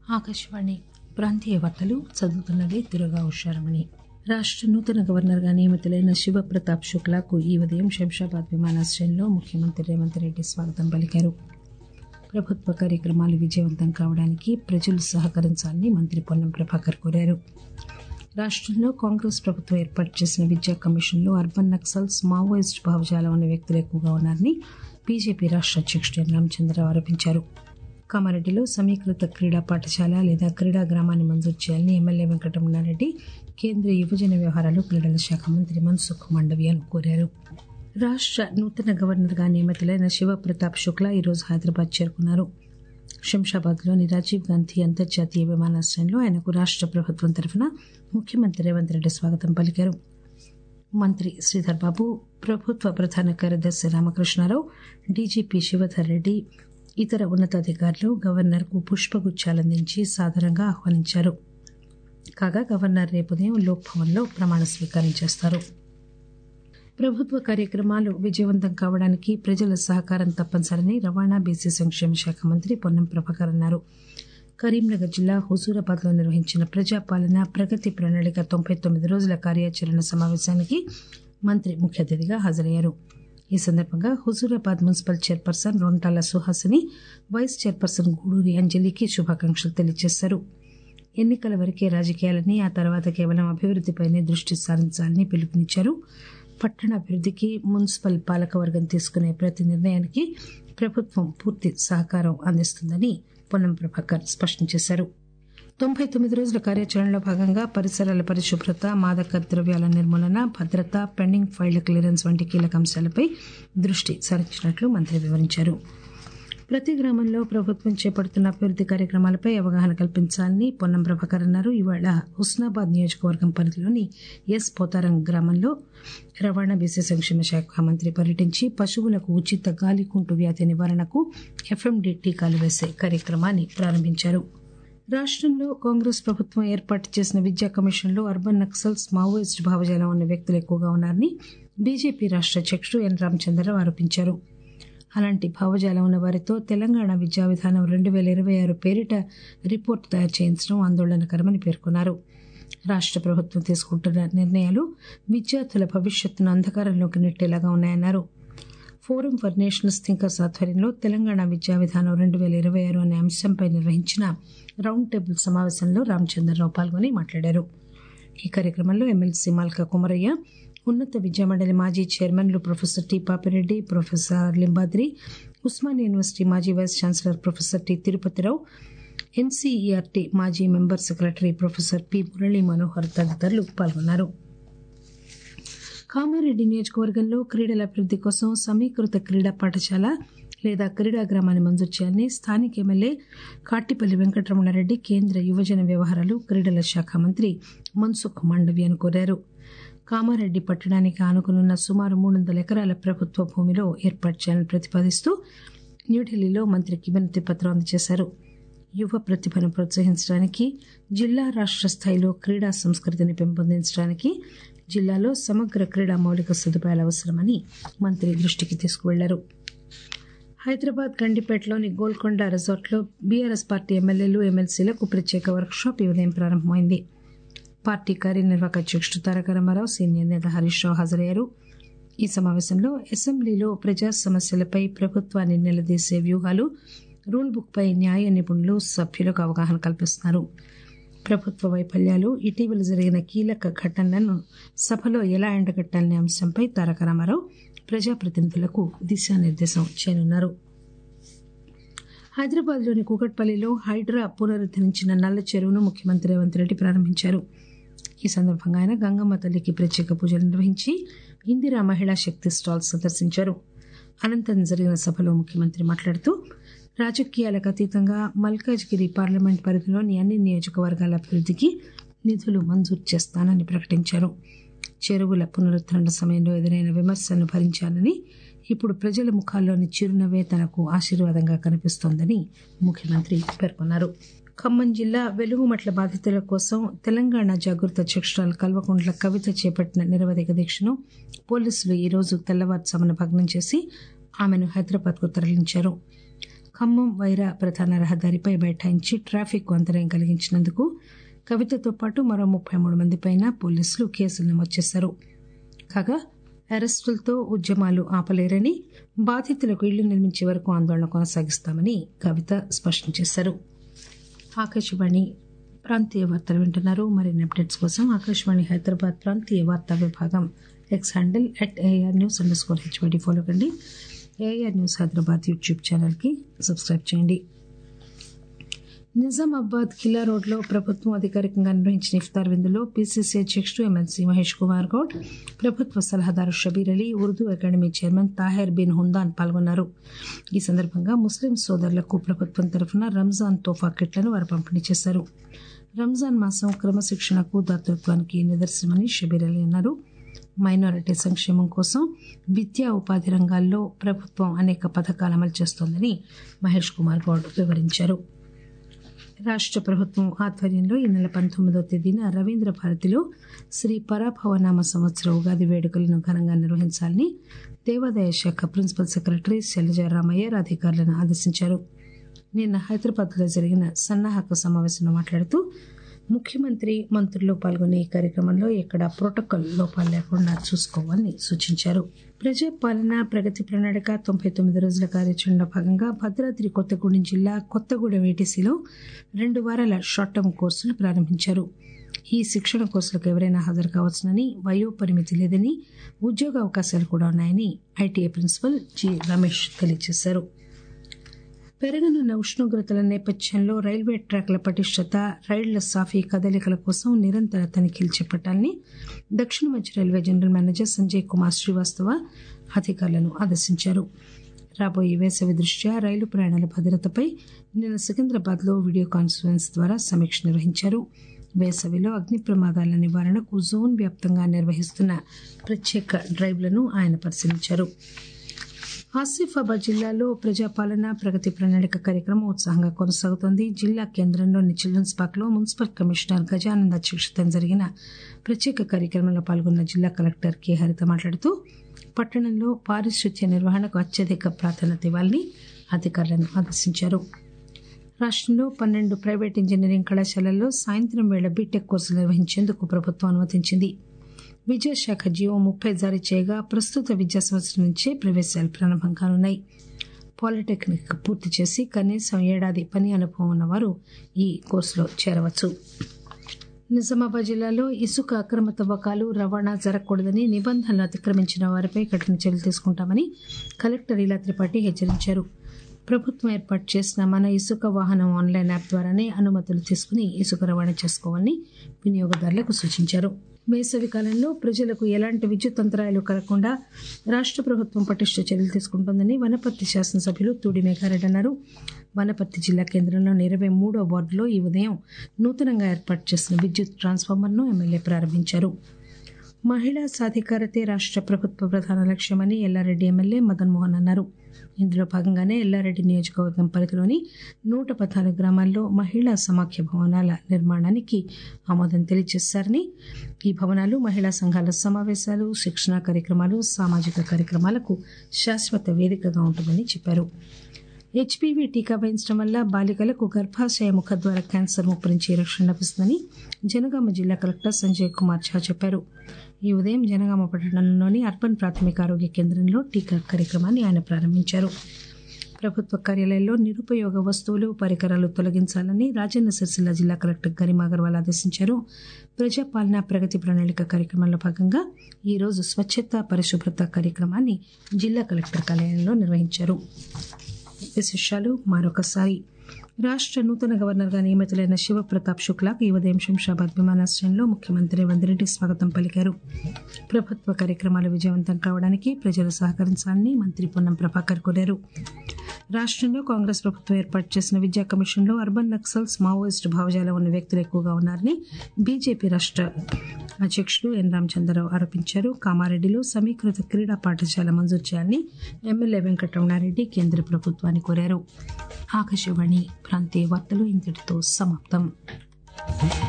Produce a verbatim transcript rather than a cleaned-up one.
ఆకాశవాణి ప్రాంతీయ వార్తలు చదువుతున్నది దుర్గా ఉషారమణి. రాష్ట నూతన గవర్నర్గా నియమితులైన శివప్రతాప్ శుక్లాకు ఈ ఉదయం శంషాబాద్ విమానాశ్రయంలో ముఖ్యమంత్రి రేవంత్ రెడ్డి స్వాగతం పలికారు. ప్రభుత్వ కార్యక్రమాలు విజయవంతం కావడానికి ప్రజలు సహకరించాలని మంత్రి పొన్నం ప్రభాకర్ కోరారు. రాష్టంలో కాంగ్రెస్ ప్రభుత్వం ఏర్పాటు చేసిన విద్యా కమిషన్లో అర్బన్ నక్సల్స్, మావోయిస్టు భావజాలం ఉన్న వ్యక్తులు ఎక్కువగా ఉన్నారని బీజేపీ రాష్ట అధ్యక్షుడు ఎన్ రామచంద్రరావు ఆరోపించారు. కామారెడ్డిలో సమీకృత క్రీడా పాఠశాల లేదా క్రీడా గ్రామాన్ని మంజూరు చేయాలని ఎమ్మెల్యే వెంకటరమణారెడ్డి కేంద్ర యువజన వ్యవహారాలు క్రీడల శాఖ మంత్రి మన్సుఖ్ మాండవ్యను కోరారు. రాష్ట నూతన గవర్నర్గా నియమితులైన శివప్రతాప్ శుక్లా ఈరోజు హైదరాబాద్ చేరుకున్నారు. శంషాబాద్లోని రాజీవ్ గాంధీ అంతర్జాతీయ విమానాశ్రయంలో ఆయనకు రాష్ట ప్రభుత్వం తరఫున ముఖ్యమంత్రి రేవంత్ రెడ్డి స్వాగతం పలికారు. మంత్రి శ్రీధర్ బాబు, ప్రభుత్వ ప్రధాన కార్యదర్శి రామకృష్ణారావు, డీజీపీ శివధర్ రెడ్డి, ఇతర ఉన్నతాధికారులు గవర్నర్కు పుష్పగుచ్చాలందించి సాదరంగా ఆహ్వానించారు. కాగా గవర్నర్ రేపు ఉదయం లోక్ భవన్లో ప్రమాణ స్వీకారం చేస్తారు. ప్రభుత్వ కార్యక్రమాలు విజయవంతం కావడానికి ప్రజల సహకారం తప్పనిసరని రవాణా బీసీ సంక్షేమ శాఖ మంత్రి పొన్నం ప్రభాకర్ అన్నారు. కరీంనగర్ జిల్లా హుజూరాబాద్ లో నిర్వహించిన ప్రజాపాలన ప్రగతి ప్రణాళిక తొంభై తొమ్మిది రోజుల కార్యాచరణ సమావేశానికి మంత్రి ముఖ్య అతిథిగా హాజరయ్యారు. ఈ సందర్భంగా Huzurabad municipal chairperson Rontala Suhasini, vice chairperson Guduri అంజలికి శుభాకాంక్షలు తెలియజేశారు. ఎన్నికల వరకే రాజకీయాలని, ఆ తర్వాత కేవలం అభివృద్దిపైనే దృష్టి సారించాలని పిలుపునిచ్చారు. పట్టణాభివృద్దికి మున్సిపల్ పాలకవర్గం తీసుకునే ప్రతి నిర్ణయానికి ప్రభుత్వం పూర్తి సహకారం అందిస్తుందని పొన్నం ప్రభాకర్ స్పష్టం చేశారు. తొంభై తొమ్మిది రోజుల కార్యాచరణలో భాగంగా పరిసరాల పరిశుభ్రత, మాదక ద్రవ్యాల నిర్మూలన, భద్రత, పెండింగ్ ఫైళ్ల క్లియరెన్స్ వంటి కీలక అంశాలపై దృష్టి సారించినట్లు మంత్రి వివరించారు. ప్రతి గ్రామంలో ప్రభుత్వం చేపడుతున్న అభివృద్ది కార్యక్రమాలపై అవగాహన కల్పించాలని పొన్నం ప్రభాకర్ అన్నారు. ఇవాళ హుస్నాబాద్ నియోజకవర్గం పరిధిలోని ఎస్ పోతారం గ్రామంలో రవాణా బీసీ సంక్షేమ శాఖ మంత్రి పర్యటించి పశువులకు ఉచిత గాలికుంటు వ్యాధి నివారణకు ఎఫ్ఎండి టీకాలు వేసే కార్యక్రమాన్ని ప్రారంభించారు. రాష్టంలో కాంగ్రెస్ ప్రభుత్వం ఏర్పాటు చేసిన విద్యా కమిషన్లో అర్బన్ నక్సల్స్, మావోయిస్టు భావజాలం ఉన్న వ్యక్తులు ఎక్కువగా ఉన్నారని బీజేపీ రాష్ట అధ్యక్షుడు ఎన్ రామచంద్రరావు ఆరోపించారు. అలాంటి భావజాలం ఉన్న వారితో తెలంగాణ విద్యా విధానం రెండు వేల ఇరవై ఆరు పేరిట రిపోర్టు తయారు చేయించడం ఆందోళనకరమని పేర్కొన్నారు. రాష్ట ప్రభుత్వం తీసుకుంటున్న నిర్ణయాలు విద్యార్థుల భవిష్యత్తును అంధకారంలోకి నెట్టేలాగా ఉన్నాయన్నారు. ఫోరం ఫర్ నేషనల్స్ థింకర్స్ ఆధ్వర్యంలో తెలంగాణ విద్యా విధానం రెండు వేల ఇరవై ఆరు అనే అంశంపై నిర్వహించిన రౌండ్ టేబుల్ సమావేశంలో రామచంద్రరావు పాల్గొని మాట్లాడారు. ఈ కార్యక్రమంలో ఎమ్మెల్సీ మల్కా కుమరయ్య, ఉన్నత విద్యామండలి మాజీ చైర్మన్లు professor T Papireddy, professor Limbadri, Osmania university మాజీ vice chancellor professor T Tirupathirao, NCERT మాజీ member secretary professor P Murali Manohar తదితరులు పాల్గొన్నారు. కామారెడ్డి నియోజకవర్గంలో క్రీడల అభివృద్ది కోసం సమీకృత క్రీడా పాఠశాల లేదా క్రీడా గ్రామాన్ని మంజూరు చేయాలని స్థానిక ఎమ్మెల్యే కాటిపల్లి వెంకటరమణారెడ్డి కేంద్ర యువజన వ్యవహారాలు క్రీడల శాఖ మంత్రి మన్సుఖ్ మాండవ్యను కోరారు. కామారెడ్డి పట్టణానికి ఆనుకునున్న సుమారు మూడు వందల ఎకరాల ప్రభుత్వ భూమిలో ఏర్పాటు చేయాలని ప్రతిపాదిస్తూ న్యూఢిల్లీలో మంత్రికి వినతి పత్రం అందజేశారు. యువ ప్రతిభను ప్రోత్సహించడానికి, జిల్లా రాష్ట స్థాయిలో క్రీడా సంస్కృతిని పెంపొందించడానికి జిల్లాలో సమగ్ర క్రీడా మౌలిక సదుపాయాలు అవసరమని మంత్రి దృష్టికి తీసుకువెళ్లారు. హైదరాబాద్ గండిపేటలోని గోల్కొండ రిసార్ట్లో బీఆర్ఎస్ పార్టీ ఎమ్మెల్యేలు, ఎమ్మెల్సీలకు ప్రత్యేక వర్క్షాప్ ఈ ఉదయం ప్రారంభమైంది. పార్టీ కార్యనిర్వాహక అధ్యక్షుడు తారక రామారావు, సీనియర్ నేత హరీష్ రావు హాజరయ్యారు. ఈ సమావేశంలో అసెంబ్లీలో ప్రజా సమస్యలపై ప్రభుత్వాన్ని నిలదీసే వ్యూహాలు, రూల్ బుక్ పై న్యాయ నిపుణులు సభ్యులకు అవగాహన కల్పిస్తున్నారు. ప్రభుత్వ వైఫల్యాలు, ఇటీవల జరిగిన కీలక ఘటనలను సభలో ఎలా ఎండగట్టాలనే అంశంపై తారక రామారావు ప్రజాప్రతినిధులకు దిశానిర్దేశం చేయనున్నారు. హైదరాబాద్లోని కూకట్పల్లిలో హైడ్రా పునరుద్దరించిన నల్ల చెరువును ముఖ్యమంత్రి రేవంత్ రెడ్డి ప్రారంభించారు. ఈ సందర్భంగా ఆయన గంగమ్మ తల్లికి ప్రత్యేక పూజలు నిర్వహించి ఇందిరా మహిళా శక్తి స్టాల్ సందర్శించారు. అనంతరం జరిగిన సభలో ముఖ్యమంత్రి మాట్లాడుతూ రాజకీయాలకు అతీతంగా మల్కాజ్గిరి పార్లమెంట్ పరిధిలోని అన్ని నియోజకవర్గాల అభివృద్దికి నిధులు మంజూరు చేస్తానని ప్రకటించారు. చెరువుల పునరుద్దరణ సమయంలో ఎదురైన విమర్శలను భరించాలని, ఇప్పుడు ప్రజల ముఖాల్లోని చిరునవ్వే తనకు ఆశీర్వాదంగా కనిపిస్తోందని ముఖ్యమంత్రి పేర్కొన్నారు. ఖమ్మం జిల్లా వెలుగుమట్ల బాధితుల కోసం తెలంగాణ జాగృత అధ్యక్షురాలు కల్వకుంట్ల కవిత చేపట్టిన నిరవధిక దీక్షను పోలీసులు ఈ రోజు తెల్లవారుజామున భగ్నం చేసి ఆమెను హైదరాబాద్ కు తరలించారు. ఖమ్మం వైరా ప్రధాన రహదారిపై బైఠాయించి ట్రాఫిక్ అంతరాయం కలిగించినందుకు కవితతో పాటు మరో ముప్పై మూడు మందిపైన పోలీసులు కేసులు నమోదు చేశారు. కాగా అరెస్టులతో ఉద్యమాలు ఆపలేరని, బాధితులకు ఇళ్లు నిర్మించే వరకు ఆందోళన కొనసాగిస్తామని కవిత స్పష్టం చేశారు. ఆకాశవాణి ప్రాంతీయ వార్తలు వింటున్నారు. మరిన్ని అప్డేట్స్ కోసం ఆకాశవాణి హైదరాబాద్ ప్రాంతీయ వార్తా విభాగం X handle at AR news underscore HYD follow కండి. ఏఆర్ న్యూస్ హైదరాబాద్ యూట్యూబ్ ఛానల్కి సబ్స్క్రైబ్ చేయండి. నిజామాబాద్ ఖిల్లా రోడ్లో ప్రభుత్వం అధికారికంగా నిర్వహించిన ఇఫ్తార్ విందులో పీసీసీ అధ్యక్షుడు ఎమ్మెల్సీ మహేష్ కుమార్ గౌడ్, ప్రభుత్వ సలహాదారు షబీర్ అలీ, ఉర్దూ అకాడమీ చైర్మన్ తాహెర్ బిన్ హుందాన్ పాల్గొన్నారు. ఈ సందర్భంగా ముస్లిం సోదరులకు ప్రభుత్వం తరఫున రంజాన్ తోఫా కిట్లను వారు పంపిణీ చేశారు. రంజాన్ మాసం క్రమశిక్షణకు, దాతృత్వానికి నిదర్శనమని షబీర్ అలీ అన్నారు. మైనారిటీ సంక్షేమం కోసం విద్యా ఉపాధి రంగాల్లో ప్రభుత్వం అనేక పథకాలు అమలు చేస్తోందని మహేష్ కుమార్ గౌడ్ వివరించారు. రాష్ట ప్రభుత్వం ఆధ్వర్యంలో ఈ నెల పంతొమ్మిదవ తేదీన రవీంద్ర భారతిలో శ్రీ పరాభవనామ సంవత్సర ఉగాది వేడుకలను ఘనంగా నిర్వహించాలని దేవాదాయ శాఖ ప్రిన్సిపల్ సెక్రటరీ శైలజా రామయ్యర్ అధికారులను ఆదేశించారు. నిన్న హైదరాబాద్లో జరిగిన సన్నాహక సమావేశంలో మాట్లాడుతూ ముఖ్యమంత్రి, మంత్రులు పాల్గొనే ఈ కార్యక్రమంలో ఎక్కడా ప్రోటోకాల్ లోపాలు లేకుండా చూసుకోవాలని సూచించారు. ప్రజాపాలన ప్రగతి ప్రణాళిక తొంభై తొమ్మిది రోజుల కార్యాచరణలో భాగంగా భద్రాద్రి కొత్తగూడెం జిల్లా కొత్తగూడెం ఏటీసీలో రెండు వారాల షార్ట్ టర్మ్ కోర్సులు ప్రారంభించారు. ఈ శిక్షణ కోర్సులకు ఎవరైనా హాజరు కావచ్చునని, వయో పరిమితి లేదని, ఉద్యోగ అవకాశాలు కూడా ఉన్నాయని ఐటీఐ ప్రిన్సిపల్ జి రమేష్ తెలియజేశారు. పెరగనున్న ఉష్ణోగ్రతల నేపథ్యంలో రైల్వే ట్రాక్ల పటిష్టత, రైళ్ల సాఫీ కదలికల కోసం నిరంతర తనిఖీలు చేపట్టాలని దక్షిణ మధ్య railway general manager Sanjay Kumar Srivastava అధికారులను ఆదేశించారు. రాబోయే వేసవి దృష్ట్యా రైలు ప్రయాణాల భద్రతపై నిన్న సికింద్రాబాద్ లో వీడియో కాన్ఫరెన్స్ ద్వారా సమీక్ష నిర్వహించారు. వేసవిలో అగ్ని ప్రమాదాల నివారణకు జోన్ వ్యాప్తంగా నిర్వహిస్తున్న ప్రత్యేక డ్రైవ్లను ఆయన పరిశీలించారు. ఆసిఫాబాద్ జిల్లాలో ప్రజాపాలన ప్రగతి ప్రణాళిక కార్యక్రమం ఉత్సాహంగా కొనసాగుతోంది. జిల్లా కేంద్రంలోని చిల్డ్రన్స్ పార్క్ లో మున్సిపల్ కమిషనర్ గజానంద్ అధ్యక్షతన జరిగిన ప్రత్యేక కార్యక్రమంలో పాల్గొన్న జిల్లా కలెక్టర్ కె హరిత మాట్లాడుతూ పట్టణంలో పారిశుధ్య నిర్వహణకు అత్యధిక ప్రాధాన్యత ఇవ్వాలని అధికారులను ఆదేశించారు. రాష్టంలో పన్నెండు ప్రైవేట్ ఇంజనీరింగ్ కళాశాలల్లో సాయంత్రం వేళ బీటెక్ కోర్సులు నిర్వహించేందుకు ప్రభుత్వం అనుమతించింది. విద్యాశాఖ జీవో ముప్పై జారీ చేయగా ప్రస్తుత విద్యా సంవత్సరం నుంచే ప్రవేశాలు ప్రారంభం కానున్నాయి. పాలిటెక్నిక్ పూర్తి చేసి కనీసం ఏడాది పని అనుభవం ఉన్నవారు ఈ కోర్సులో చేరవచ్చు. నిజామాబాద్ జిల్లాలో ఇసుక అక్రమ తవ్వకాలు, రవాణా జరగకూడదని, నిబంధనలు అతిక్రమించిన వారిపై కఠిన చర్యలు తీసుకుంటామని కలెక్టర్ ఇలా త్రిపాఠి హెచ్చరించారు. ప్రభుత్వం ఏర్పాటు చేసిన మన ఇసుక వాహనం ఆన్లైన్ యాప్ ద్వారానే అనుమతులు తీసుకుని ఇసుక రవాణా చేసుకోవాలని వినియోగదారులకు సూచించారు. వేసవి కాలంలో ప్రజలకు ఎలాంటి విద్యుత్ అంతరాయాలు కలగకుండా రాష్ట ప్రభుత్వం పటిష్ట చర్యలు తీసుకుంటోందని వనపర్తి శాసనసభ్యులు తూడి మేఘారెడ్డి అన్నారు. వనపర్తి జిల్లా కేంద్రంలోని ఇరవై మూడో వార్డులో ఈ ఉదయం నూతనంగా ఏర్పాటు చేసిన విద్యుత్ ట్రాన్స్ఫార్మర్ను ఎమ్మెల్యే ప్రారంభించారు. మహిళా సాధికారతే రాష్ట ప్రభుత్వ ప్రధాన లక్ష్యమని ఎల్లారెడ్డి ఎమ్మెల్యే మదన్ మోహన్ అన్నారు. ఇందులో భాగంగానే ఎల్లారెడ్డి నియోజకవర్గం పరిధిలోని నూట పద్నాలుగు గ్రామాల్లో మహిళా సమాఖ్య భవనాల నిర్మాణానికి ఆమోదం తెలియజేశారని, ఈ భవనాలు మహిళా సంఘాల సమావేశాలు, శిక్షణా కార్యక్రమాలు, సామాజిక కార్యక్రమాలకు శాశ్వత వేదికగా ఉంటుందని చెప్పారు. హెచ్పీవీ టీకా వేయించడం వల్ల బాలికలకు గర్భాశయ ముఖద్వార క్యాన్సర్ ముప్పు నుంచి రక్షణ లభిస్తుందని జనగామ జిల్లా కలెక్టర్ సంజయ్ కుమార్ ఝా చెప్పారు. ఈ ఉదయం జనగామ పట్టణంలోని అర్బన్ ప్రాథమిక ఆరోగ్య కేంద్రంలో టీకా కార్యక్రమాన్ని ఆయన ప్రారంభించారు. ప్రభుత్వ కార్యాలయాల్లో నిరుపయోగ వస్తువులు, పరికరాలు తొలగించాలని రాజన్న సిరిసిల్ల జిల్లా కలెక్టర్ గరిమా అగర్వాల్ ఆదేశించారు. ప్రజాపాలన ప్రగతి ప్రణాళిక కార్యక్రమంలో భాగంగా ఈ రోజు స్వచ్ఛత పరిశుభ్రత కార్యక్రమాన్ని జిల్లా కలెక్టర్ కార్యాలయంలో నిర్వహించారు. విశేషాలు మరొకసారి. రాష్ట నూతన గవర్నర్గా నియమితులైన శివప్రతాప్ శుక్లాకు ఈ ఉదయం శంషాబాద్ విమానాశ్రయంలో ముఖ్యమంత్రి రేవంత్ రెడ్డి స్వాగతం పలికారు. ప్రభుత్వ కార్యక్రమాలు విజయవంతం కావడానికి ప్రజలు సహకరించాలని మంత్రి పొన్నం ప్రభాకర్ కోరారు. రాష్టంలో కాంగ్రెస్ ప్రభుత్వం ఏర్పాటు చేసిన విద్యా కమిషన్లో అర్బన్ నక్సల్స్, మావోయిస్టు భావజాలం ఉన్న వ్యక్తులు ఎక్కువగా ఉన్నారని బీజేపీ రాష్ట అధ్యక్షుడు ఎన్ రామచంద్రరావు ఆరోపించారు. కామారెడ్డిలో సమీకృత క్రీడా పాఠశాల మంజూరు చేయాలని ఎమ్మెల్యే వెంకటరమణారెడ్డి కేంద్ర ప్రభుత్వాన్ని కోరారు. ఆకాశవాణి ప్రాంతీయ వార్తలు ఇంతటితో సమాప్తం.